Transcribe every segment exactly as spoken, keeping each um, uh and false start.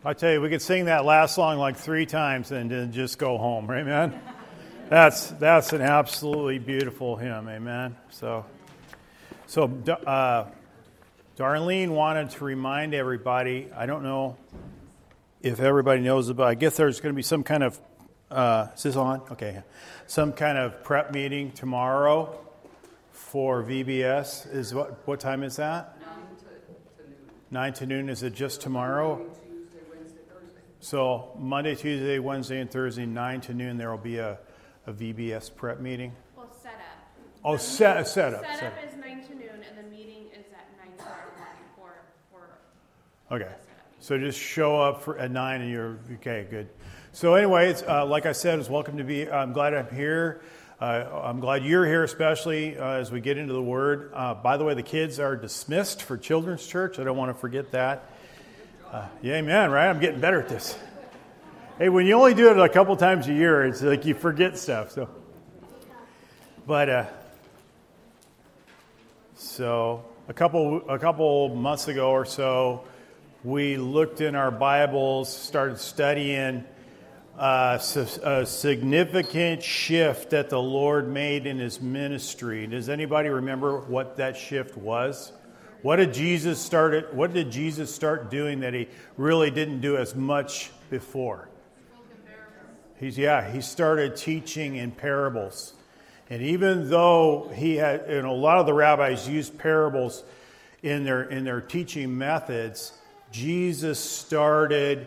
I tell you, we could sing that last song like three times and then just go home, right, man? That's that's an absolutely beautiful hymn, amen. So, so uh, Darlene wanted to remind everybody. I don't know if everybody knows about. I guess there's going to be some kind of. Uh, is this on? Okay, some kind of prep meeting tomorrow for V B S. Is what? What time is that? Nine to, to noon. Nine to noon. Is it just tomorrow? So Monday, Tuesday, Wednesday, and Thursday, nine to noon, there will be a, a V B S prep meeting. Well, set up. Oh, set, set up. Set, set up is nine to noon, and the meeting is at nine tomorrow morning for, for Okay. So just show up for, at nine and you're, okay, good. So anyway, it's, uh, like I said, it's welcome to be, I'm glad I'm here. Uh, I'm glad you're here, especially uh, as we get into the Word. Uh, by the way, the kids are dismissed for Children's Church. I don't want to forget that. Uh, yeah, amen, right? I'm getting better at this. Hey, when you only do it a couple times a year, it's like you forget stuff. So, but uh, so a couple a couple months ago or so, we looked in our Bibles, started studying uh, a significant shift that the Lord made in His ministry. Does anybody remember what that shift was? What did Jesus start? What did Jesus start doing that He really didn't do as much before? He's yeah. He started teaching in parables, and even though he had, and a lot of the rabbis used parables in their in their teaching methods, Jesus started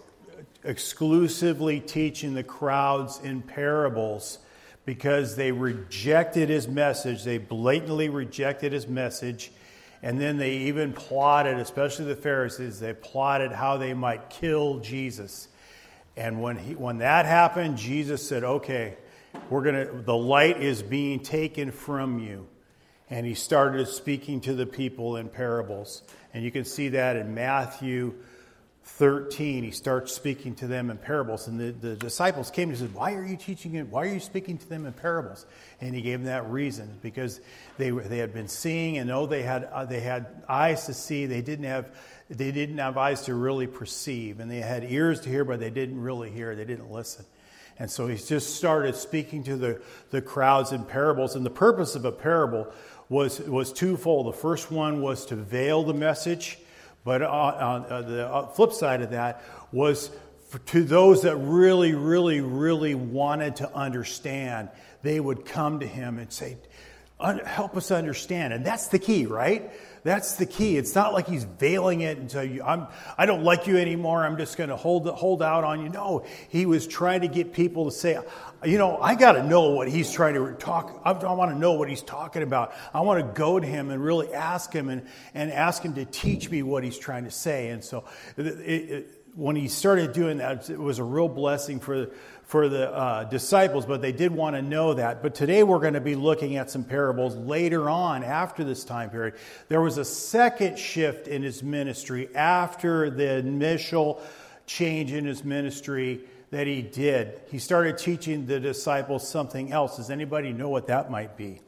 exclusively teaching the crowds in parables because they rejected His message. They blatantly rejected His message. And then they even plotted, especially the Pharisees, they plotted how they might kill Jesus. And when he, when that happened, Jesus said, okay, we're gonna, the light is being taken from you. And He started speaking to the people in parables. And you can see that in Matthew thirteen. He starts speaking to them in parables. And the, the disciples came and said, why are you teaching it? Why are you speaking to them in parables? And He gave them that reason, because they they had been seeing, and though they had uh, they had eyes to see, they didn't have they didn't have eyes to really perceive, and they had ears to hear, but they didn't really hear. They didn't listen. And so He just started speaking to the, the crowds in parables. And the purpose of a parable was was twofold. The first one was to veil the message, but on, on the flip side of that was for, to those that really, really, really wanted to understand, they would come to Him and say, help us understand. And that's the key, right? That's the key. It's not like He's veiling it and say, I'm, I don't like you anymore. I'm just going to hold hold out on you. No, He was trying to get people to say, you know, I got to know what He's trying to talk. I, I want to know what He's talking about. I want to go to Him and really ask Him and, and ask Him to teach me what He's trying to say. And so it, it, when He started doing that, it was a real blessing for for the uh, disciples, but they did want to know that. But today we're going to be looking at some parables later on after this time period. There was a second shift in His ministry after the initial change in His ministry that He did. He started teaching the disciples something else. Does anybody know what that might be?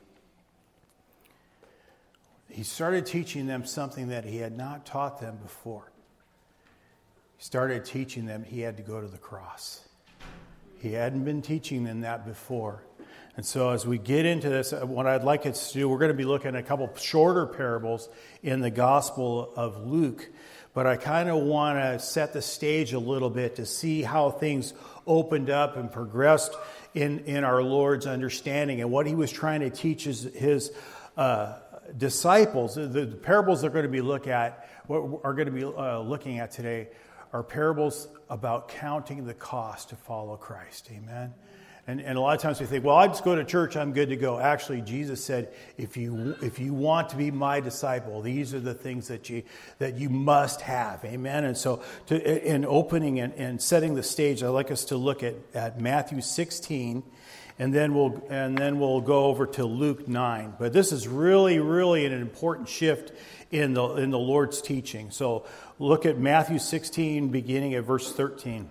He started teaching them something that He had not taught them before. He started teaching them He had to go to the cross. He hadn't been teaching them that before. And so as we get into this, what I'd like us to do, we're going to be looking at a couple shorter parables in the Gospel of Luke. But I kind of want to set the stage a little bit to see how things opened up and progressed in, in our Lord's understanding and what He was trying to teach His, his uh, disciples. The, the parables they're going to be look at, what are going to be uh, looking at today, are parables about counting the cost to follow Christ. Amen. And, and a lot of times we think, well, I just go to church, I'm good to go. Actually, Jesus said, if you if you want to be my disciple, these are the things that you that you must have. Amen. And so to, in opening and, and setting the stage, I'd like us to look at, at Matthew sixteen, and then we'll and then we'll go over to Luke nine. But this is really, really an important shift in the in the Lord's teaching. So look at Matthew sixteen, beginning at verse thirteen.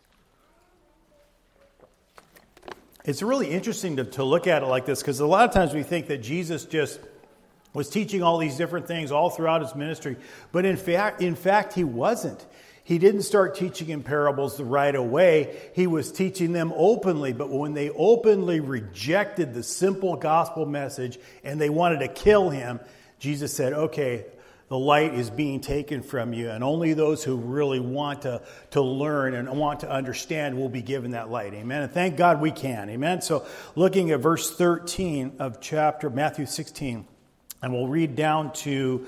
It's really interesting to, to look at it like this, because a lot of times we think that Jesus just was teaching all these different things all throughout His ministry. But in fact, in fact, He wasn't. He didn't start teaching in parables right away. He was teaching them openly. But when they openly rejected the simple gospel message and they wanted to kill him, Jesus said, okay, the light is being taken from you, and only those who really want to, to learn and want to understand will be given that light. Amen. And thank God we can. Amen. So looking at verse thirteen of chapter Matthew sixteen, and we'll read down to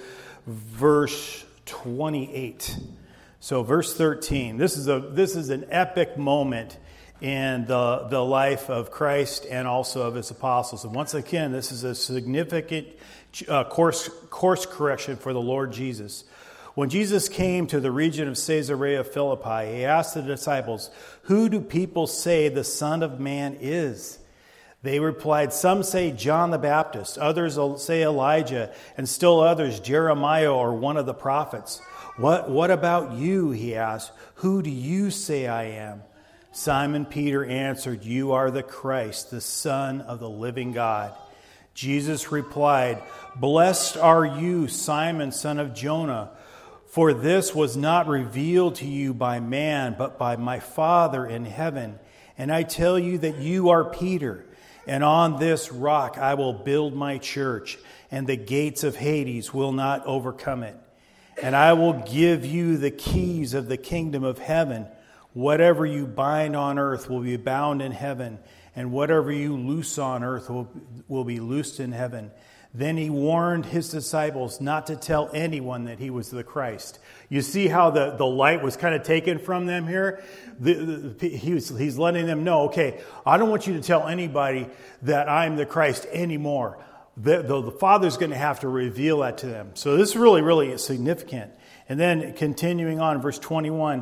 verse twenty-eight. So verse thirteen, this is a this is an epic moment in the, the life of Christ and also of his apostles. And once again, this is a significant uh, course, course correction for the Lord Jesus. When Jesus came to the region of Caesarea Philippi, he asked the disciples, "Who do people say the Son of Man is?" They replied, "Some say John the Baptist, others say Elijah, and still others Jeremiah or one of the prophets." What, what about you, he asked. "Who do you say I am?" Simon Peter answered, "You are the Christ, the Son of the living God." Jesus replied, "Blessed are you, Simon, son of Jonah, for this was not revealed to you by man, but by my Father in heaven. And I tell you that you are Peter, and on this rock I will build my church, and the gates of Hades will not overcome it. And I will give you the keys of the kingdom of heaven. Whatever you bind on earth will be bound in heaven, and whatever you loose on earth will, will be loosed in heaven." Then he warned his disciples not to tell anyone that he was the Christ. You see how the, the light was kind of taken from them here? The, the, he was, he's letting them know, okay, I don't want you to tell anybody that I'm the Christ anymore. The, the, the Father's going to have to reveal that to them. So this is really, really significant. And then continuing on, verse twenty-one.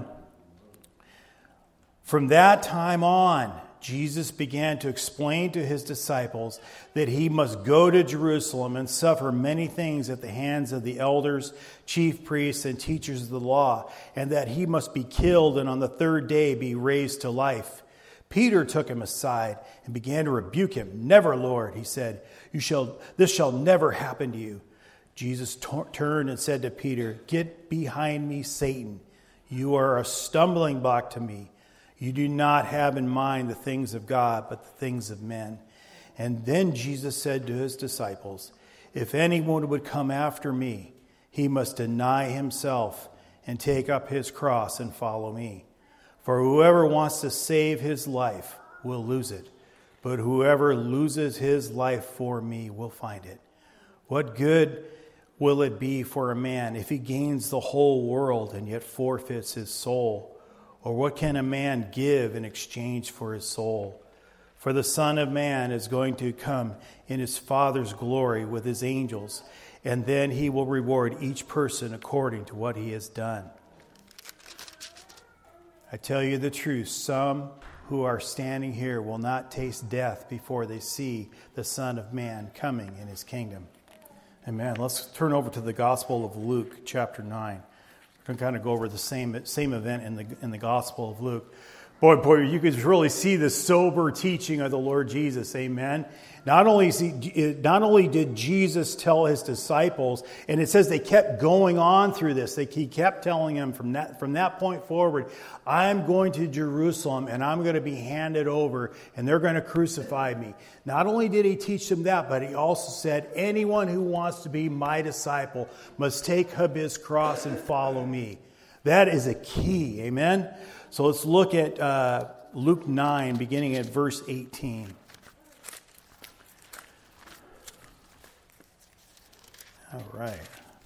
From that time on, Jesus began to explain to his disciples that he must go to Jerusalem and suffer many things at the hands of the elders, chief priests, and teachers of the law, and that he must be killed and on the third day be raised to life. Peter took him aside and began to rebuke him. "Never, Lord," he said, "You shall. This shall never happen to you." Jesus t- turned and said to Peter, "Get behind me, Satan. You are a stumbling block to me. You do not have in mind the things of God, but the things of men." And then Jesus said to his disciples, "If anyone would come after me, he must deny himself and take up his cross and follow me. For whoever wants to save his life will lose it, but whoever loses his life for me will find it. What good will it be for a man if he gains the whole world and yet forfeits his soul? Or what can a man give in exchange for his soul? For the Son of Man is going to come in his Father's glory with his angels, and then he will reward each person according to what he has done. I tell you the truth, some who are standing here will not taste death before they see the Son of Man coming in his kingdom." Amen. Let's turn over to the Gospel of Luke, chapter nine. We're going to kind of go over the same same event in the in the Gospel of Luke. Boy, boy, you could really see the sober teaching of the Lord Jesus. Amen. Not only, is he, not only did Jesus tell his disciples, and it says they kept going on through this. They, he kept telling them from that, from that point forward, I'm going to Jerusalem and I'm going to be handed over and they're going to crucify me. Not only did he teach them that, but he also said, anyone who wants to be my disciple must take up his cross and follow me. That is a key. Amen. So let's look at uh, Luke nine, beginning at verse eighteen. All right.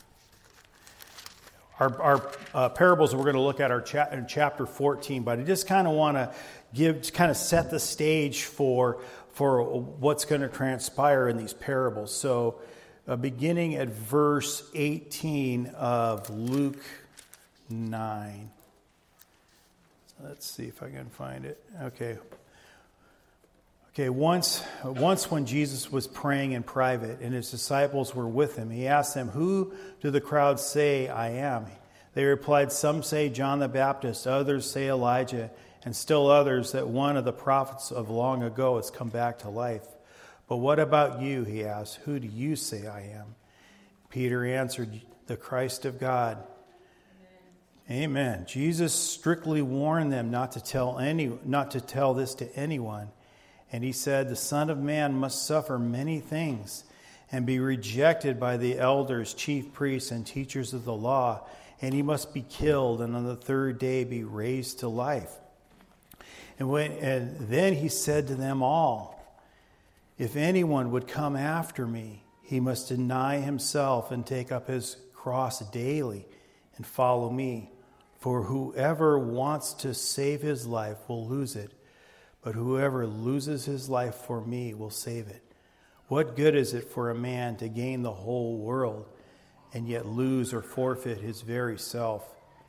Our, our uh, parables we're going to look at are cha- in chapter fourteen, but I just kind of want to give, kind of set the stage for for what's going to transpire in these parables. So, uh, beginning at verse eighteen of Luke nine. Let's see if I can find it. Okay. Okay, once, once when Jesus was praying in private and his disciples were with him, he asked them, "Who do the crowd say I am?" They replied, "Some say John the Baptist, others say Elijah, and still others that one of the prophets of long ago has come back to life. But what about you?" he asked. "Who do you say I am?" Peter answered, "The Christ of God." Amen. Jesus strictly warned them not to tell any, not to tell this to anyone. And he said, the Son of Man must suffer many things and be rejected by the elders, chief priests, and teachers of the law. And he must be killed, and on the third day be raised to life. And, when, and then he said to them all, if anyone would come after me, he must deny himself and take up his cross daily and follow me. For whoever wants to save his life will lose it, but whoever loses his life for me will save it. What good is it for a man to gain the whole world and yet lose or forfeit his very self?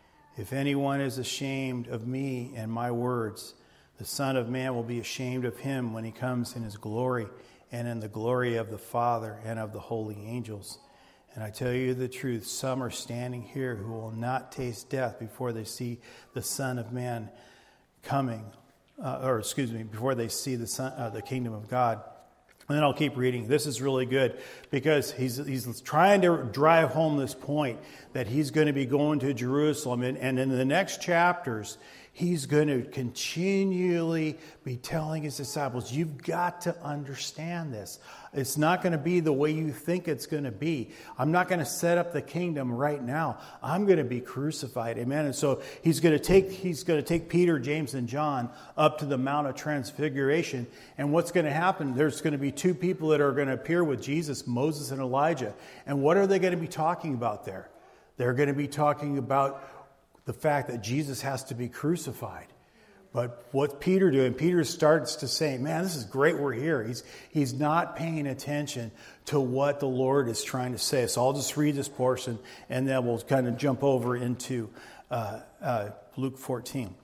If anyone is ashamed of me and my words, the Son of Man will be ashamed of him when he comes in his glory and in the glory of the Father and of the holy angels. And I tell you the truth, some are standing here who will not taste death before they see the Son of Man coming, uh, or excuse me, before they see the son, uh, the kingdom of God. And then I'll keep reading. This is really good because he's he's trying to drive home this point that he's going to be going to Jerusalem. And, and in the next chapters, he's going to continually be telling his disciples, you've got to understand this. It's not going to be the way you think it's going to be. I'm not going to set up the kingdom right now. I'm going to be crucified. Amen. And so he's going to take he's going to take Peter, James, and John up to the Mount of Transfiguration. And what's going to happen? There's going to be two people that are going to appear with Jesus, Moses and Elijah. And what are they going to be talking about there? They're going to be talking about the fact that Jesus has to be crucified. But what's Peter doing? Peter starts to say, man, this is great we're here. He's, he's not paying attention to what the Lord is trying to say. So I'll just read this portion, and then we'll kind of jump over into uh, uh, Luke fourteen.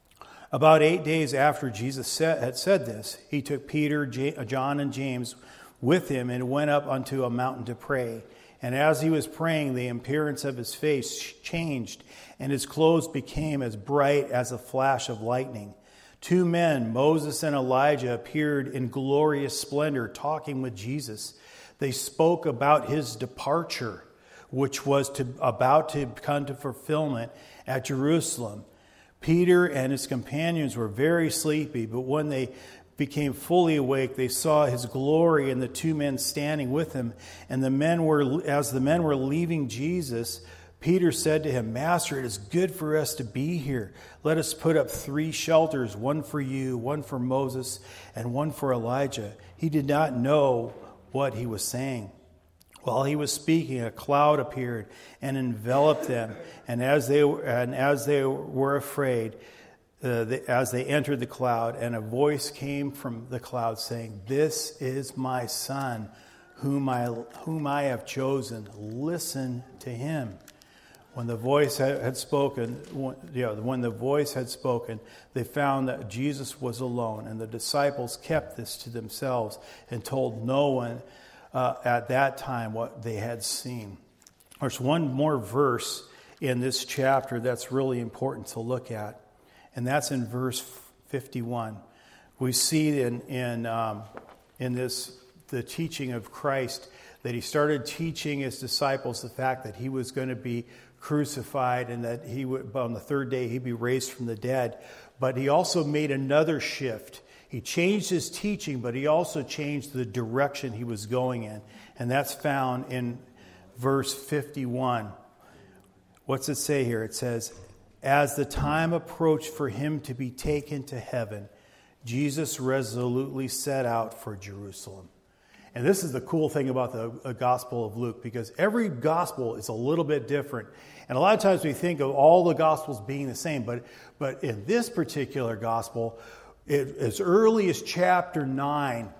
About eight days after Jesus said, had said this, he took Peter, J- John, and James with him and went up unto a mountain to pray. And as he was praying, the appearance of his face changed, and his clothes became as bright as a flash of lightning. Two men, Moses and Elijah, appeared in glorious splendor, talking with Jesus. They spoke about his departure, which was to, about to come to fulfillment at Jerusalem. Peter and his companions were very sleepy, but when they became fully awake, they saw his glory and the two men standing with him. And the men were, as the men were leaving Jesus, Peter said to him, Master, it is good for us to be here. Let us put up three shelters, one for you, one for Moses, and one for Elijah. He did not know what he was saying. While he was speaking, a cloud appeared and enveloped them. And as they, and as they were afraid, Uh, the, as they entered the cloud, and a voice came from the cloud saying, This is my Son, whom I, whom I have chosen. Listen to him. When the voice had, had spoken, when, you know, when the voice had spoken, they found that Jesus was alone, and the disciples kept this to themselves and told no one uh, at that time what they had seen. There's one more verse in this chapter that's really important to look at. And that's in verse fifty-one. We see in in um, in this the teaching of Christ that he started teaching his disciples the fact that he was going to be crucified and that he would on the third day he'd be raised from the dead. But he also made another shift. He changed his teaching, but he also changed the direction he was going in, and that's found in verse fifty-one. What's it say here? It says, as the time approached for him to be taken to heaven, Jesus resolutely set out for Jerusalem. And this is the cool thing about the Gospel of Luke, because every gospel is a little bit different. And a lot of times we think of all the gospels being the same, but, but in this particular gospel, it, as early as chapter nine,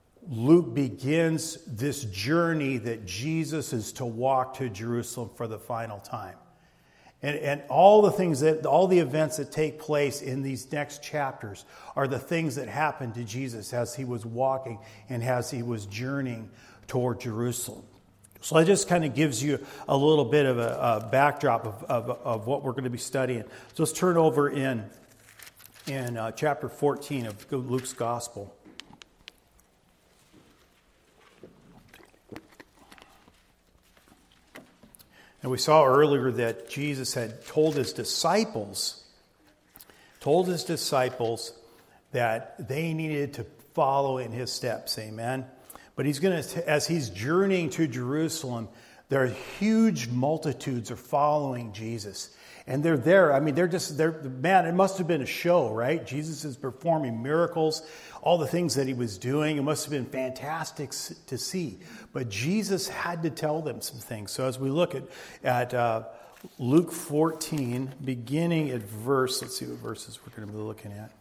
Luke begins this journey that Jesus is to walk to Jerusalem for the final time. And, and all the things that, all the events that take place in these next chapters are the things that happened to Jesus as he was walking and as he was journeying toward Jerusalem. So that just kind of gives you a little bit of a, a backdrop of, of, of what we're going to be studying. So let's turn over in, in uh, chapter fourteen of Luke's Gospel. And we saw earlier that Jesus had told his disciples, told his disciples that they needed to follow in his steps. Amen. But he's going to, as he's journeying to Jerusalem, there are huge multitudes are following Jesus. And they're there. I mean, they're just, they're, man, it must have been a show, right? Jesus is performing miracles, all the things that he was doing. It must have been fantastic to see. But Jesus had to tell them some things. So as we look at, at uh, Luke fourteen, beginning at verse, let's see what verses we're going to be looking at.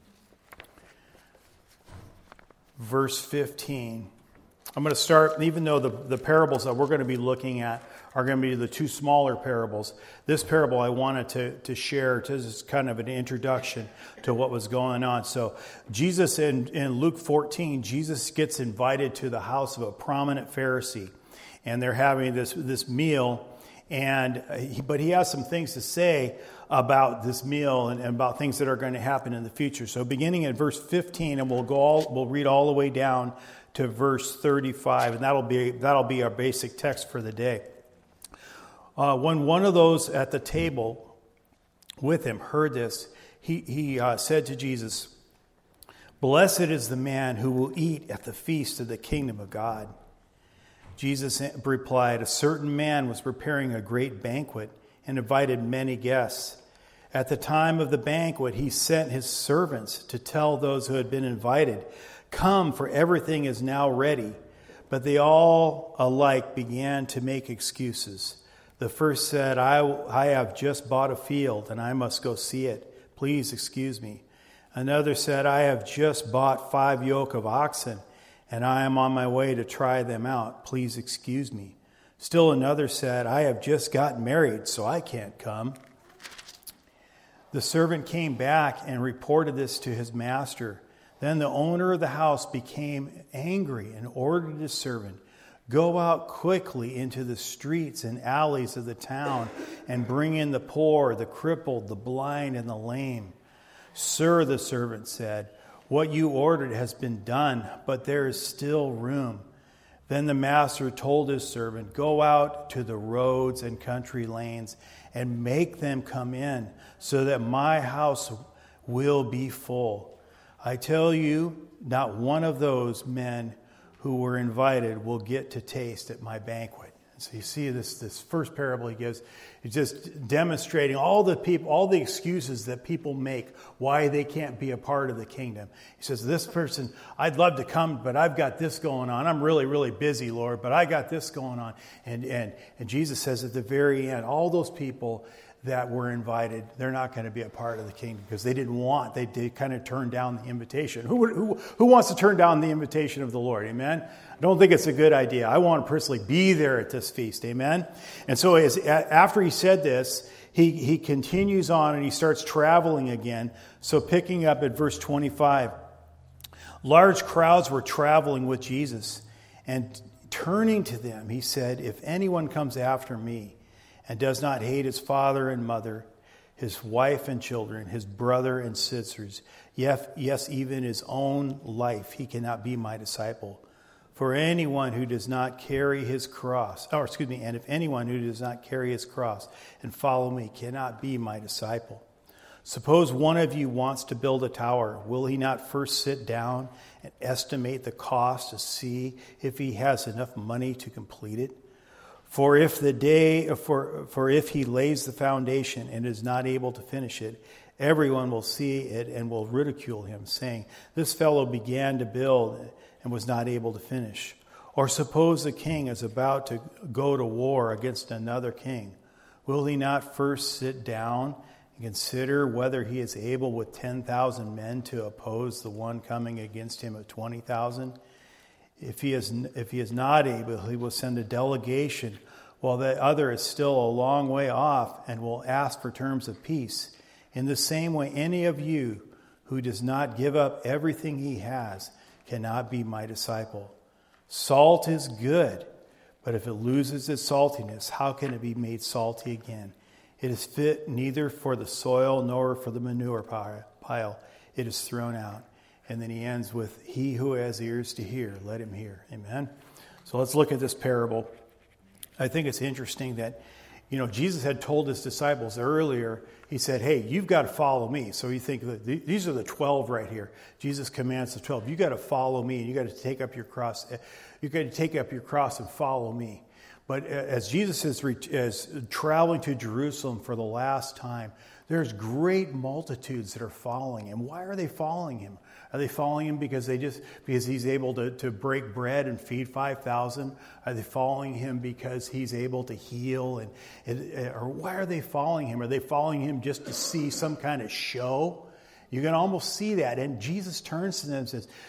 Verse fifteen. I'm going to start, even though the, the parables that we're going to be looking at are going to be the two smaller parables. This parable I wanted to, to share to, as kind of an introduction to what was going on. So Jesus, in, in Luke fourteen, Jesus gets invited to the house of a prominent Pharisee. And they're having this, this meal. And he, but he has some things to say about this meal and, and about things that are going to happen in the future. So beginning at verse fifteen, and we'll go all, we'll read all the way down to verse thirty-five, and that'll be that'll be our basic text for the day. Uh, when one of those at the table with him heard this, he he uh, said to Jesus, "Blessed is the man who will eat at the feast of the kingdom of God." Jesus replied, "A certain man was preparing a great banquet and invited many guests. At the time of the banquet, he sent his servants to tell those who had been invited, 'Come, for everything is now ready.' But they all alike began to make excuses. The first said, I, I have just bought a field and I must go see it. Please excuse me. Another said, I have just bought five yoke of oxen and I am on my way to try them out. Please excuse me. Still another said, I have just gotten married, so I can't come." The servant came back and reported this to his master. Then the owner of the house became angry and ordered his servant, "Go out quickly into the streets and alleys of the town and bring in the poor, the crippled, the blind, and the lame." "Sir," the servant said, "what you ordered has been done, but there is still room." Then the master told his servant, "Go out to the roads and country lanes and make them come in, so that my house will be full. I tell you, not one of those men who were invited will get to taste at my banquet." So you see this, this first parable he gives, it's just demonstrating all the people, all the excuses that people make why they can't be a part of the kingdom. He says, this person, I'd love to come, but I've got this going on. I'm really, really busy, Lord, but I got this going on. And, and, and Jesus says at the very end, all those people that were invited, they're not going to be a part of the kingdom because they didn't want, they, they kind of turned down the invitation. Who, who, who wants to turn down the invitation of the Lord? Amen? I don't think it's a good idea. I want to personally be there at this feast. Amen? And so as, after he said this, he, he continues on and he starts traveling again. So picking up at verse twenty-five, large crowds were traveling with Jesus, and turning to them, he said, "If anyone comes after me and does not hate his father and mother, his wife and children, his brother and sisters, yes, yes, even his own life, he cannot be my disciple. For anyone who does not carry his cross, or excuse me, and if anyone who does not carry his cross and follow me cannot be my disciple. Suppose one of you wants to build a tower. Will he not first sit down and estimate the cost to see if he has enough money to complete it? For if the day, for, for if he lays the foundation and is not able to finish it, everyone will see it and will ridicule him, saying, 'This fellow began to build and was not able to finish.' Or suppose the king is about to go to war against another king. Will he not first sit down and consider whether he is able with ten thousand men to oppose the one coming against him of twenty thousand? If he is if he is not able, he will send a delegation, while the other is still a long way off, and will ask for terms of peace. In the same way, any of you who does not give up everything he has cannot be my disciple. Salt is good, but if it loses its saltiness, how can it be made salty again? It is fit neither for the soil nor for the manure pile. It is thrown out." And then he ends with, "He who has ears to hear, let him hear." Amen. So let's look at this parable. I think it's interesting that You know, Jesus had told his disciples earlier, he said, hey, you've got to follow me. So you think that these are the twelve right here. Jesus commands the twelve. You've got to follow me. You got to take up your cross. You've got to take up your cross and follow me. But as Jesus is, is traveling to Jerusalem for the last time, there's great multitudes that are following him. Why are they following him? Are they following him because they just because he's able to, to break bread and feed five thousand? Are they following him because he's able to heal? And, and or why are they following him? Are they following him just to see some kind of show? You can almost see that. And Jesus turns to them and says,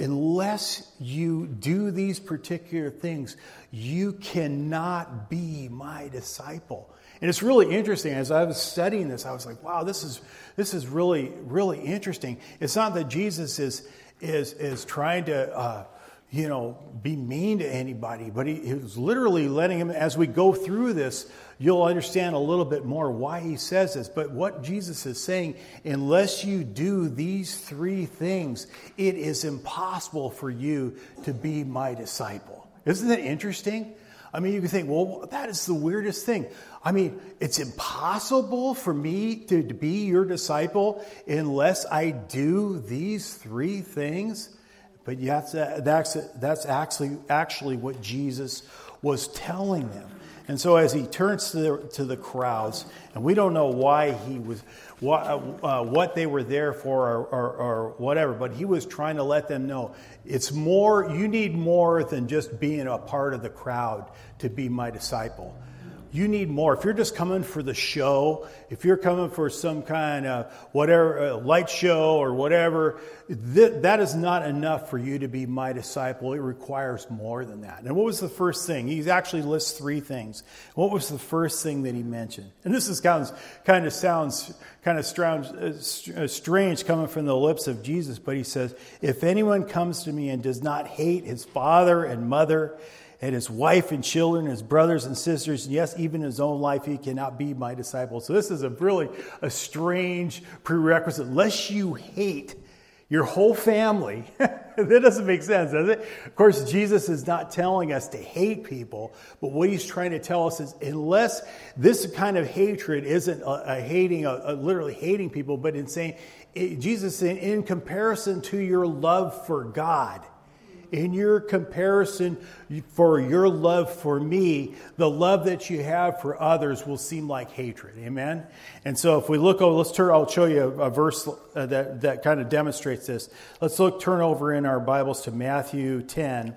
unless you do these particular things, you cannot be my disciple. And it's really interesting. As I was studying this, I was like, wow, this is this is really, really interesting. It's not that Jesus is is is trying to uh, you know, be mean to anybody, but he, he was literally letting him, as we go through this, you'll understand a little bit more why he says this. But what Jesus is saying, unless you do these three things, it is impossible for you to be my disciple. Isn't that interesting? I mean, you can think, well, that is the weirdest thing. I mean, it's impossible for me to, to be your disciple unless I do these three things. But yes, that's, that's actually, actually what Jesus was telling them. And so as he turns to the, to the crowds, and we don't know why he was, what, uh, what they were there for or, or, or whatever, but he was trying to let them know, it's more, you need more than just being a part of the crowd to be my disciple. You need more. If you're just coming for the show, if you're coming for some kind of whatever, uh, light show or whatever, th- that is not enough for you to be my disciple. It requires more than that. And what was the first thing? He actually lists three things. What was the first thing that he mentioned? And this is kind of, kind of sounds kind of strange, uh, strange coming from the lips of Jesus, but he says, if anyone comes to me and does not hate his father and mother, and his wife and children, his brothers and sisters, and yes, even his own life, he cannot be my disciple. So this is a really a strange prerequisite. Unless you hate your whole family, that doesn't make sense, does it? Of course, Jesus is not telling us to hate people, but what he's trying to tell us is unless this kind of hatred isn't a, a hating, a, a literally hating people, but in saying, it, Jesus saying, in comparison to your love for God, in your comparison for your love for me, the love that you have for others will seem like hatred. Amen? And so if we look over, let's turn, I'll show you a, a verse that, that kind of demonstrates this. Let's look, turn over in our Bibles to Matthew ten,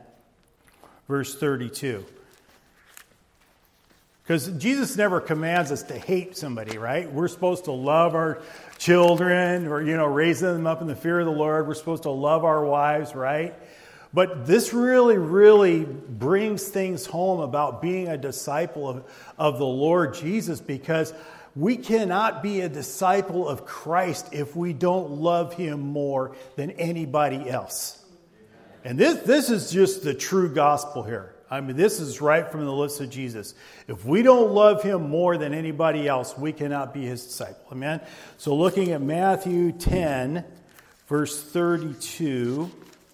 verse thirty-two. Because Jesus never commands us to hate somebody, right? We're supposed to love our children or, you know, raise them up in the fear of the Lord. We're supposed to love our wives, right? But this really, really brings things home about being a disciple of, of the Lord Jesus, because we cannot be a disciple of Christ if we don't love him more than anybody else. And this, this is just the true gospel here. I mean, this is right from the lips of Jesus. If we don't love him more than anybody else, we cannot be his disciple. Amen? So looking at Matthew ten, verse thirty-two.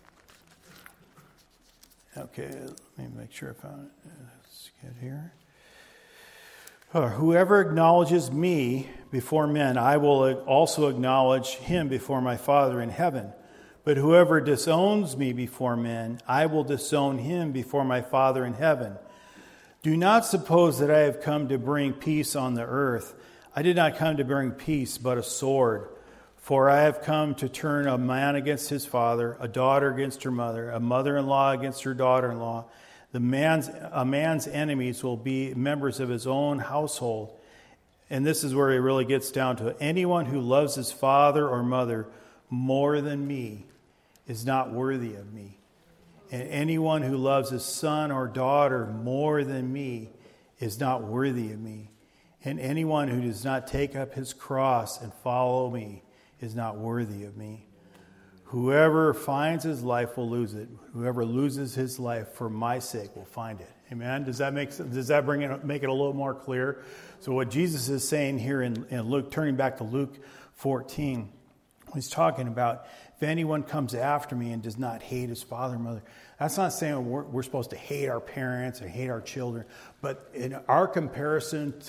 Okay, let me make sure I found it. Let's get here. Uh, Whoever acknowledges me before men, I will also acknowledge him before my Father in heaven. But whoever disowns me before men, I will disown him before my Father in heaven. Do not suppose that I have come to bring peace on the earth. I did not come to bring peace, but a sword. For I have come to turn a man against his father, a daughter against her mother, a mother-in-law against her daughter-in-law. The man's, a man's enemies will be members of his own household. And this is where it really gets down to it. Anyone who loves his father or mother more than me is not worthy of me. And anyone who loves his son or daughter more than me is not worthy of me. And anyone who does not take up his cross and follow me is not worthy of me. Whoever finds his life will lose it. Whoever loses his life for my sake will find it. Amen. Does that make does that bring it make it a little more clear? So what Jesus is saying here in, in Luke, turning back to Luke fourteen, he's talking about if anyone comes after me and does not hate his father and mother. That's not saying we're, we're supposed to hate our parents and hate our children, but in our comparison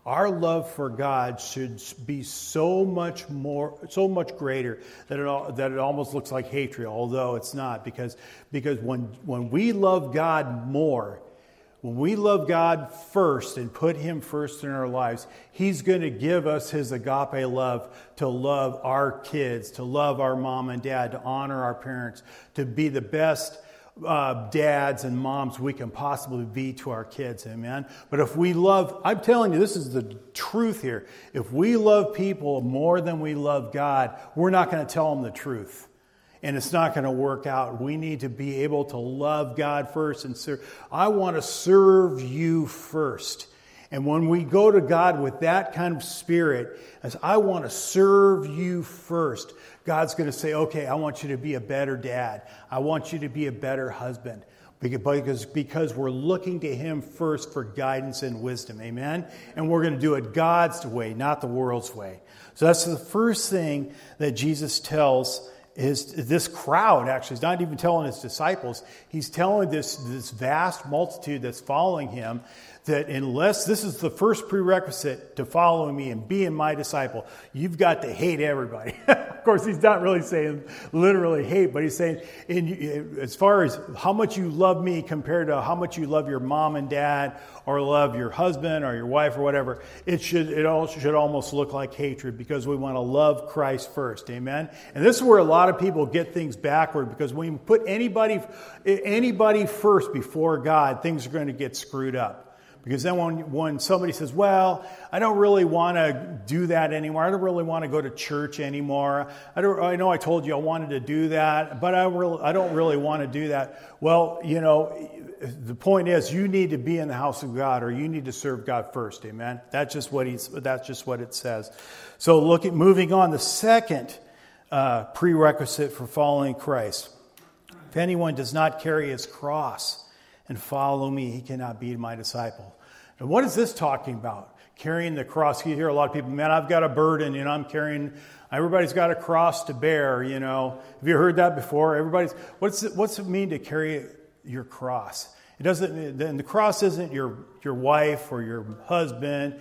Our love for God should be so much more, so much greater that it that it almost looks like hatred, although it's not, because because when when we love God more, when we love God first and put Him first in our lives, He's going to give us His agape love to love our kids, to love our mom and dad, to honor our parents, to be the best uh, dads and moms we can possibly be to our kids. Amen. But if we love, I'm telling you, this is the truth here. If we love people more than we love God, we're not going to tell them the truth. And it's not going to work out. We need to be able to love God first and serve. I want to serve you first. And when we go to God with that kind of spirit, as I want to serve you first, God's going to say, okay, I want you to be a better dad. I want you to be a better husband. Because, because we're looking to Him first for guidance and wisdom. Amen? And we're going to do it God's way, not the world's way. So that's the first thing that Jesus tells His, this crowd. Actually, he's not even telling His disciples. He's telling this, this vast multitude that's following Him that unless this is the first prerequisite to following me and being my disciple, you've got to hate everybody. Of course, he's not really saying literally hate, but he's saying in, as far as how much you love me compared to how much you love your mom and dad or love your husband or your wife or whatever, it should it all should almost look like hatred, because we want to love Christ first. Amen. And this is where a lot of people get things backward, because when you put anybody anybody first before God, things are going to get screwed up. Because then when, when somebody says, well, I don't really want to do that anymore. I don't really want to go to church anymore. I, don't, I know I told you I wanted to do that, but I, really, I don't really want to do that. Well, you know, the point is you need to be in the house of God, or you need to serve God first. Amen. That's just what he's. That's just what it says. So look at moving on. The second uh, prerequisite for following Christ. If anyone does not carry his cross and follow me, he cannot be my disciple. And what is this talking about? Carrying the cross. You hear a lot of people, man, I've got a burden, you know, I'm carrying, everybody's got a cross to bear, you know. Have you heard that before? Everybody's, what's it, what's it mean to carry your cross? It doesn't, and the cross isn't your, your wife or your husband,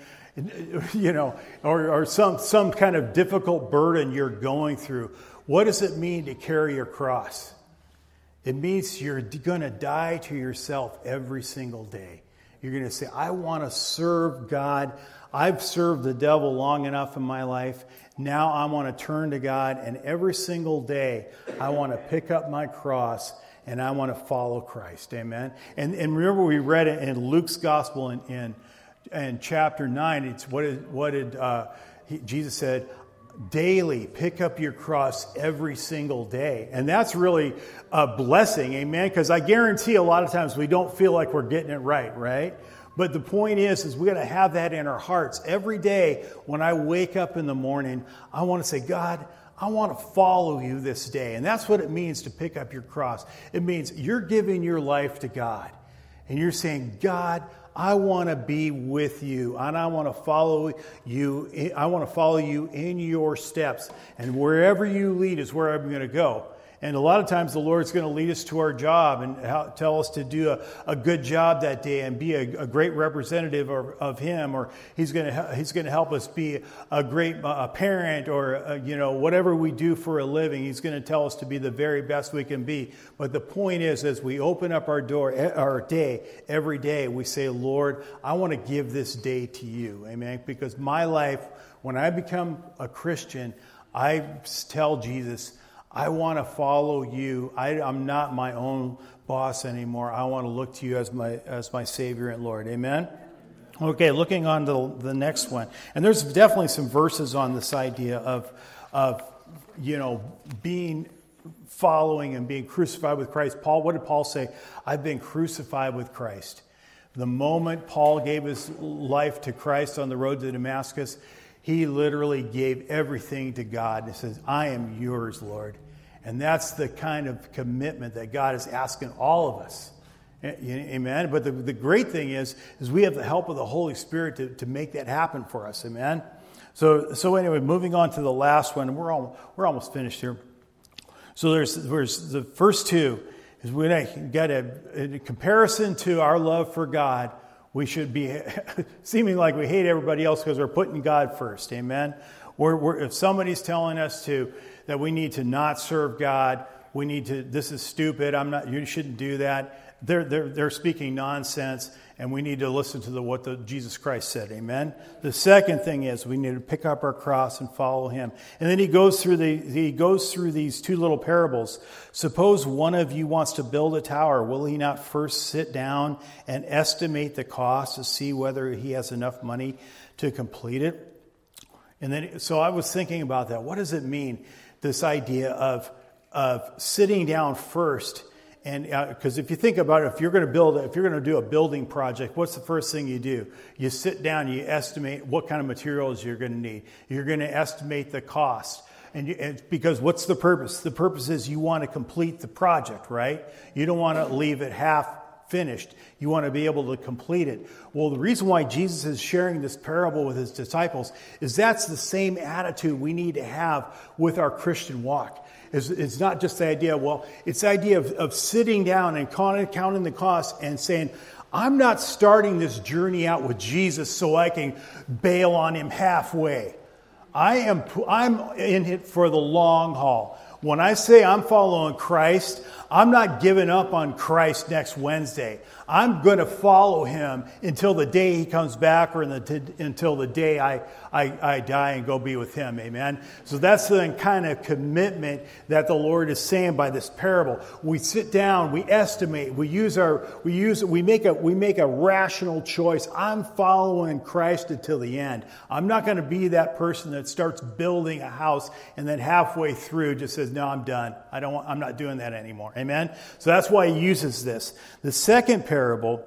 you know, or, or some, some kind of difficult burden you're going through. What does it mean to carry your cross? It means you're going to die to yourself every single day. You're going to say, I want to serve God. I've served the devil long enough in my life. Now I want to turn to God. And every single day, I want to pick up my cross and I want to follow Christ. Amen. And, and remember, we read it in Luke's gospel in, in, in chapter nine. It's what did, what did uh, he, Jesus said, daily pick up your cross every single day. And that's really a blessing, amen, because I guarantee a lot of times we don't feel like we're getting it right, right? But the point is, is we got to have that in our hearts. Every day when I wake up in the morning, I want to say, God, I want to follow you this day. And that's what it means to pick up your cross. It means you're giving your life to God. And you're saying, God, I want to be with you, and I want to follow you. I want to follow you in your steps, and wherever you lead is where I'm going to go. And a lot of times the Lord's going to lead us to our job and tell us to do a, a good job that day and be a, a great representative of, of Him, or He's going to He's going to help us be a great a parent, or a, you know, whatever we do for a living. He's going to tell us to be the very best we can be. But the point is, as we open up our door, our day every day, we say, Lord, I want to give this day to you, amen. Because my life, when I become a Christian, I tell Jesus, I want to follow you. I, I'm not my own boss anymore. I want to look to you as my as my Savior and Lord. Amen? Okay, looking on to the next one. And there's definitely some verses on this idea of, of you know, being, following and being crucified with Christ. Paul, what did Paul say? I've been crucified with Christ. The moment Paul gave his life to Christ on the road to Damascus, he literally gave everything to God. He says, I am yours, Lord. And that's the kind of commitment that God is asking all of us. Amen. But the, the great thing is, is we have the help of the Holy Spirit to, to make that happen for us. Amen. So so anyway, moving on to the last one, and we're all, we're almost finished here. So there's there's the first two is we got a in comparison to our love for God, we should be seeming like we hate everybody else because we're putting God first. Amen. We're, we're, if somebody's telling us to that we need to not serve God, we need to. This is stupid. I'm not. You shouldn't do that. They're they're they're speaking nonsense, and we need to listen to the what the Jesus Christ said. Amen. The second thing is we need to pick up our cross and follow Him. And then he goes through the he goes through these two little parables. Suppose one of you wants to build a tower. Will he not first sit down and estimate the cost to see whether he has enough money to complete it? And then so I was thinking about that. What does it mean? This idea of of sitting down first. And because uh, if you think about it, if you're going to build, if you're going to do a building project, what's the first thing you do? You sit down, you estimate what kind of materials you're going to need. You're going to estimate the cost. And, you, and because what's the purpose? The purpose is you want to complete the project, right? You don't want to leave it half finished. You want to be able to complete it. Well, the reason why Jesus is sharing this parable with his disciples is that's the same attitude we need to have with our Christian walk. It's, it's not just the idea, well, it's the idea of, of sitting down and counting the cost and saying, I'm not starting this journey out with Jesus so I can bail on him halfway. I am I'm in it for the long haul. When I say I'm following Christ, I'm not giving up on Christ next Wednesday. I'm going to follow him until the day he comes back or in the, until the day I, I, I die and go be with him. Amen. So that's the kind of commitment that the Lord is saying by this parable. We sit down, we estimate, we use our, we use, we make a, we make a rational choice. I'm following Christ until the end. I'm not going to be that person that starts building a house and then halfway through just says, no, I'm done. I don't want, I'm not doing that anymore. Amen. So that's why he uses this. The second parable,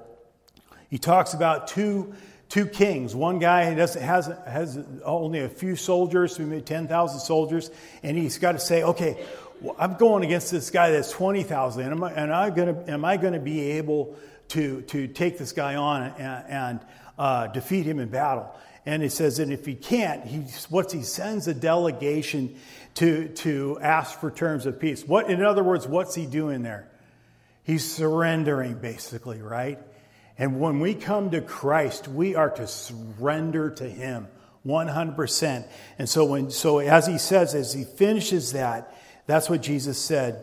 he talks about two two kings. One guy doesn't has has only a few soldiers, maybe ten thousand soldiers, and he's got to say, okay, well, I'm going against this guy that's twenty thousand, and am I, and I gonna am I going to be able to to take this guy on and, and uh, defeat him in battle? And he says, and if he can't, he what he sends a delegation to to ask for terms of peace. What, in other words, what's he doing there? He's surrendering, basically, right? And when we come to Christ, we are to surrender to him one hundred percent. And so when so as he says, as he finishes that, that's what Jesus said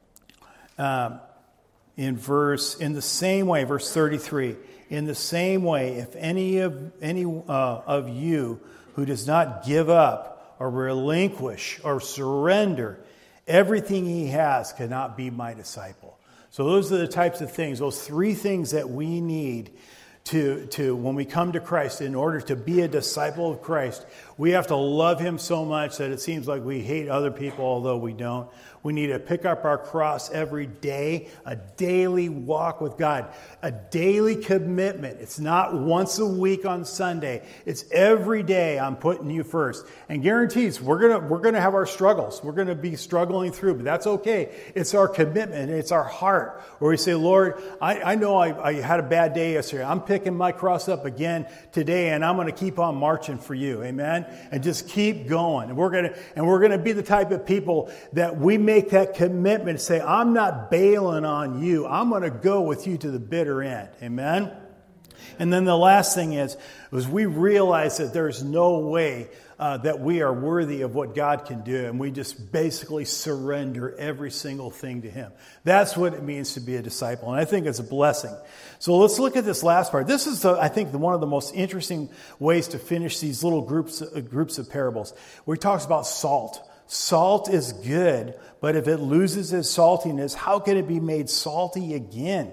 um, in verse in the same way, verse thirty-three. In the same way, if any of any uh, of you who does not give up or relinquish or surrender everything he has cannot be my disciple. So those are the types of things, those three things that we need to, to when we come to Christ. In order to be a disciple of Christ, we have to love him so much that it seems like we hate other people, although we don't. We need to pick up our cross every day, a daily walk with God, a daily commitment. It's not once a week on Sunday. It's every day I'm putting you first. And guarantees we're going to we're going to have our struggles. We're going to be struggling through, but that's okay. It's our commitment. It's our heart where we say, Lord, I, I know I, I had a bad day yesterday. I'm picking my cross up again today, and I'm going to keep on marching for you. Amen. And just keep going. And we're going to and we're going to be the type of people that we make Make that commitment, say, I'm not bailing on you. I'm going to go with you to the bitter end. Amen? And then the last thing is, is we realize that there's no way uh, that we are worthy of what God can do. And we just basically surrender every single thing to him. That's what it means to be a disciple. And I think it's a blessing. So let's look at this last part. This is, the, I think, the, one of the most interesting ways to finish these little groups, uh, groups of parables, where he talks about salt. Salt is good, but if it loses its saltiness, how can it be made salty again?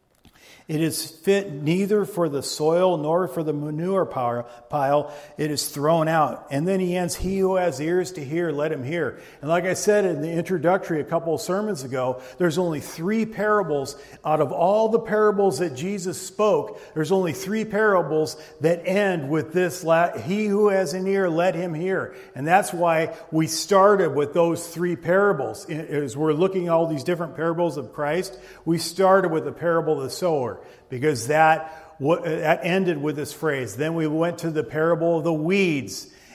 It is fit neither for the soil nor for the manure pile. It is thrown out. And then he ends, he who has ears to hear, let him hear. And like I said in the introductory a couple of sermons ago, there's only three parables. Out of all the parables that Jesus spoke, there's only three parables that end with this, he who has an ear, let him hear. And that's why we started with those three parables. As we're looking at all these different parables of Christ, we started with the parable of the sower. Because that, that ended with this phrase. Then we went to the parable of the weeds.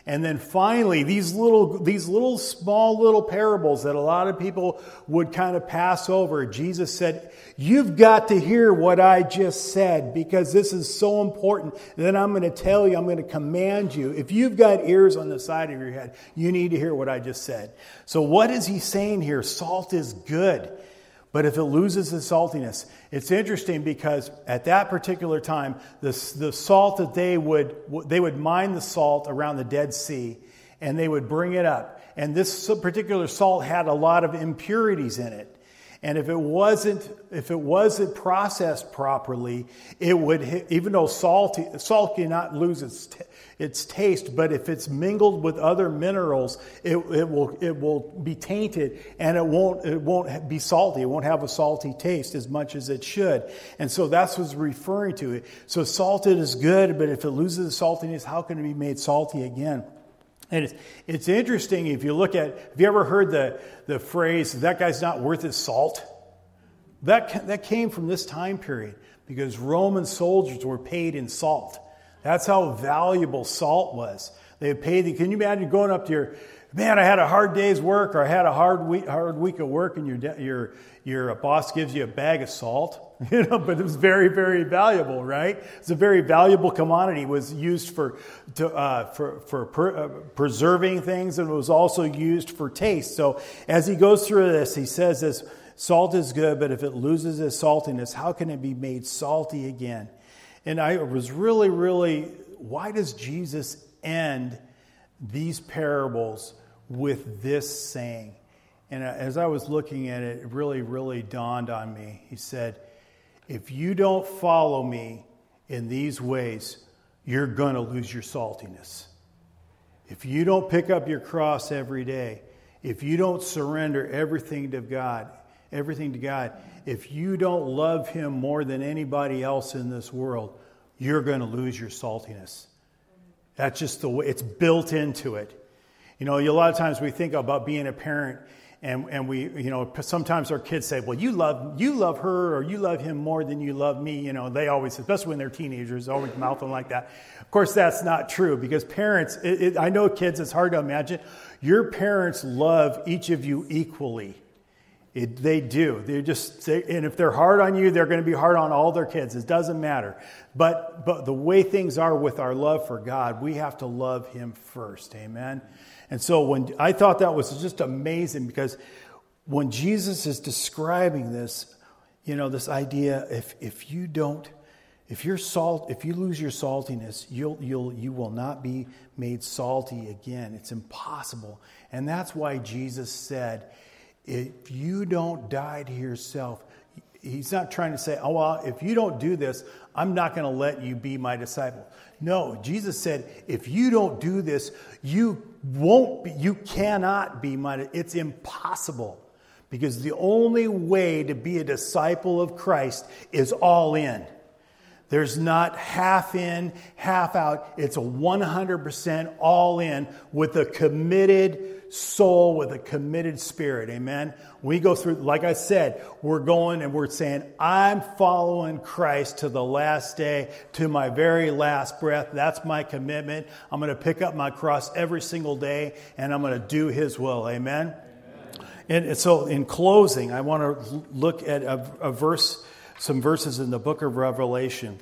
And then finally, these little, these little small little parables that a lot of people would kind of pass over, Jesus said, you've got to hear what I just said because this is so important. And then I'm going to tell you, I'm going to command you. If you've got ears on the side of your head, you need to hear what I just said. So what is he saying here? Salt is good. But if it loses its saltiness, it's interesting because at that particular time, the, the salt that they would, they would mine the salt around the Dead Sea and they would bring it up. And this particular salt had a lot of impurities in it. And if it wasn't, if it wasn't processed properly, it would, even though salt, salt cannot lose its, its taste, but if it's mingled with other minerals, it, it will, it will be tainted and it won't, it won't be salty. It won't have a salty taste as much as it should. And so that's what's referring to it. So salted is good, but if it loses its saltiness, how can it be made salty again? And it's, it's interesting if you look at, have you ever heard the, the phrase, that guy's not worth his salt? That, that came from this time period because Roman soldiers were paid in salt. That's how valuable salt was. They paid, the, can you imagine going up to your, man, I had a hard day's work or I had a hard week, hard week of work and your, your, your boss gives you a bag of salt? You know, but it was very, very valuable, right? It's a very valuable commodity. It was used for to, uh, for for per, uh, preserving things, and it was also used for taste. So as he goes through this, he says this, salt is good, but if it loses its saltiness, how can it be made salty again? And I was really, really, why does Jesus end these parables with this saying? And as I was looking at it, it really, really dawned on me. He said, if you don't follow me in these ways, you're going to lose your saltiness. If you don't pick up your cross every day, if you don't surrender everything to God, everything to God, if you don't love Him more than anybody else in this world, you're going to lose your saltiness. That's just the way it's built into it. You know, a lot of times we think about being a parent. And and we, you know, sometimes our kids say, well, you love you love her or you love him more than you love me. You know, they always, especially when they're teenagers, always mouthing like that. Of course, that's not true because parents, it, it, I know kids, it's hard to imagine. Your parents love each of you equally. It, they do. They just say, and if they're hard on you, they're going to be hard on all their kids. It doesn't matter. But but the way things are with our love for God, we have to love Him first. Amen. And so when I thought that was just amazing because when Jesus is describing this, you know, this idea, if if you don't, if you're salt, if you lose your saltiness, you'll you'll you will not be made salty again. It's impossible. And that's why Jesus said, if you don't die to yourself, He's not trying to say, oh, well, if you don't do this, I'm not going to let you be my disciple. No, Jesus said, if you don't do this, you won't be, you cannot be my, it's impossible. Because the only way to be a disciple of Christ is all in. There's not half in, half out. It's a one hundred percent all in with a committed soul, with a committed spirit. Amen. We go through, like I said, we're going and we're saying, I'm following Christ to the last day, to my very last breath. That's my commitment. I'm going to pick up my cross every single day and I'm going to do His will. Amen. Amen. And so in closing, I want to look at a, a verse, some verses in the book of Revelation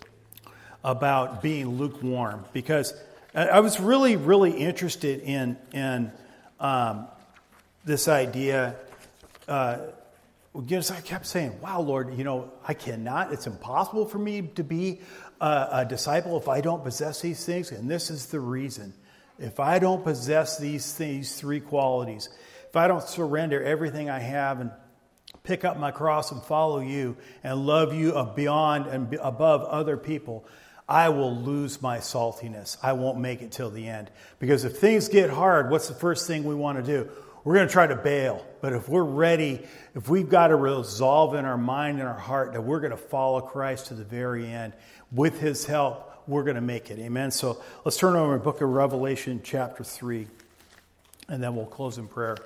about being lukewarm, because I was really, really interested in in um, this idea. Uh, because I kept saying, "Wow, Lord, you know, I cannot. It's impossible for me to be a, a disciple if I don't possess these things." And this is the reason: if I don't possess these these three qualities, if I don't surrender everything I have and pick up my cross and follow you and love you beyond and above other people, I will lose my saltiness. I won't make it till the end. Because if things get hard, what's the first thing we want to do? We're going to try to bail. But if we're ready, if we've got a resolve in our mind and our heart that we're going to follow Christ to the very end, with His help, we're going to make it. Amen. So let's turn over to the book of Revelation chapter three, and then we'll close in prayer.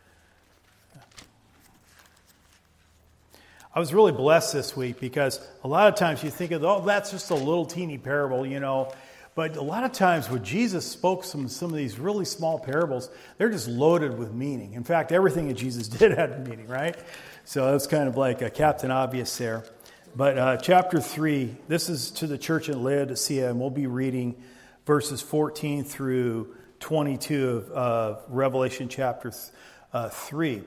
I was really blessed this week because a lot of times you think of, oh, that's just a little teeny parable, you know. But a lot of times when Jesus spoke some, some of these really small parables, they're just loaded with meaning. In fact, everything that Jesus did had a meaning, right? So that's kind of like a Captain Obvious there. But uh, chapter three, this is to the church in Laodicea, and we'll be reading verses fourteen through twenty-two of uh, Revelation chapter th- uh, three.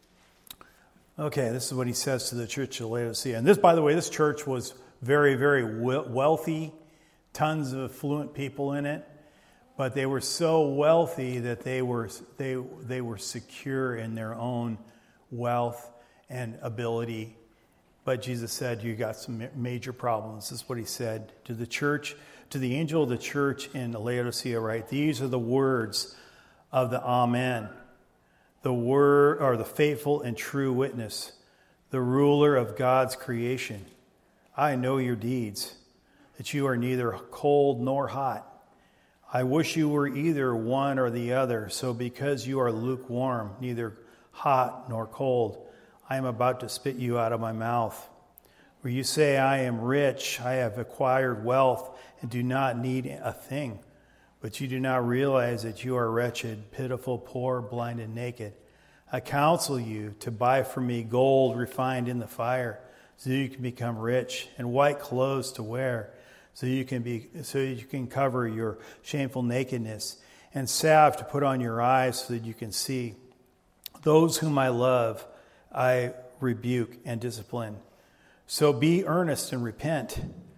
Okay, this is what he says to the church of Laodicea. And this, by the way, this church was very, very wealthy, tons of affluent people in it, but they were so wealthy that they were they they were secure in their own wealth and ability. But Jesus said, you got some major problems. This is what he said to the church, to the angel of the church in Laodicea, right? These are the words of the Amen, the word or the faithful and true witness, the ruler of God's creation. I know your deeds, that you are neither cold nor hot. I wish you were either one or the other. So because you are lukewarm, neither hot nor cold, I am about to spit you out of my mouth. Where you say, I am rich, I have acquired wealth, and do not need a thing. But you do not realize that you are wretched, pitiful, poor, blind, and naked. I counsel you to buy from me gold refined in the fire, so you can become rich, and white clothes to wear, so you can be so you can cover your shameful nakedness, and salve to put on your eyes so that you can see. Those whom I love, I rebuke and discipline. So be earnest and repent.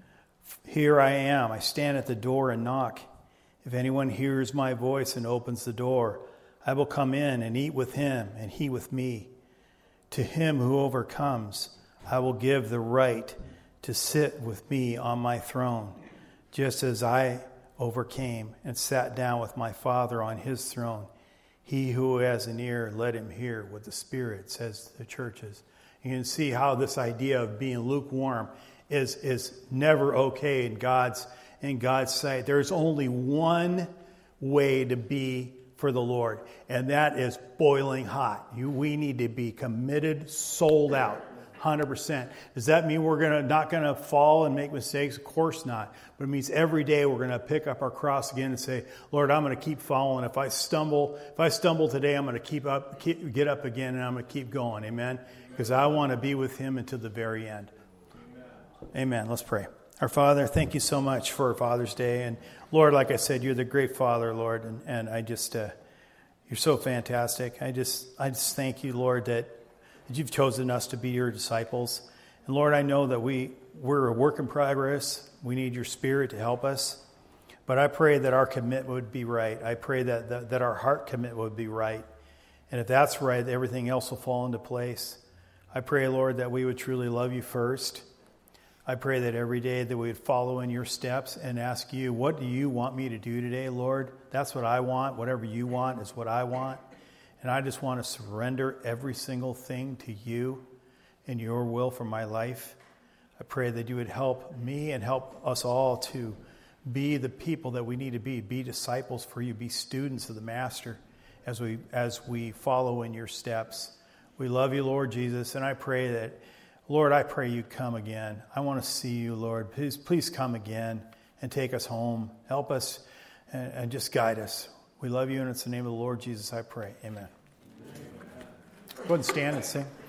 Here I am. I stand at the door and knock. If anyone hears my voice and opens the door, I will come in and eat with him and he with me. To him who overcomes, I will give the right to sit with me on my throne, just as I overcame and sat down with my Father on his throne. He who has an ear, let him hear what the Spirit says to the churches. You can see how this idea of being lukewarm is, is never okay in God's, in God's sight. There's only one way to be for the Lord, and that is boiling hot. You, we need to be committed, sold out, one hundred percent. Does that mean we're gonna not going to fall and make mistakes? Of course not. But it means every day we're going to pick up our cross again and say, Lord, I'm going to keep following. If I stumble, if I stumble today, I'm going to keep up, keep, get up again, and I'm going to keep going. Amen? Because I want to be with him until the very end. Amen. Amen. Let's pray. Our Father, thank you so much for Father's Day. And Lord, like I said, you're the great Father, Lord. And, and I just, uh, you're so fantastic. I just, I just thank you, Lord, that, that you've chosen us to be your disciples. And Lord, I know that we, we're a work in progress. We need your Spirit to help us. But I pray that our commitment would be right. I pray that, that, that our heart commitment would be right. And if that's right, everything else will fall into place. I pray, Lord, that we would truly love you first. I pray that every day that we would follow in your steps and ask you, what do you want me to do today, Lord? That's what I want. Whatever you want is what I want. And I just want to surrender every single thing to you and your will for my life. I pray that you would help me and help us all to be the people that we need to be, be disciples for you, be students of the Master as we as we follow in your steps. We love you, Lord Jesus, and I pray that, Lord, I pray you come again. I want to see you, Lord. Please, please come again and take us home. Help us and, and just guide us. We love you, and it's the name of the Lord Jesus I pray. Amen. Go ahead and stand and sing.